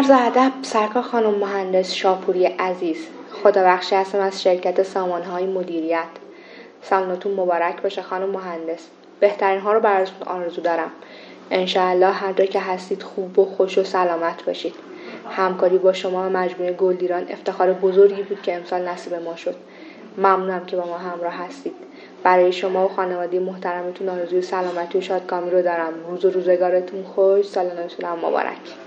عرض ادب سرکار خانم مهندس شاپوری عزیز. خدابخشی هستم از شرکت سامانه‌های مدیریت. سالتون مبارک باشه خانم مهندس. بهترین ها رو براتون آرزو دارم. انشاءالله هر جا که هستید خوب و خوش و سلامت باشید. همکاری با شما و مجموعه گلدیران افتخار بزرگی بود که امسال نصیب ما شد. ممنونم که با ما همراه هستید. برای شما و خانواده محترمتون آرزوی سلامتی و شادکامی رو دارم. روز و روزگارتون خوش، سال نوتون هم مبارک.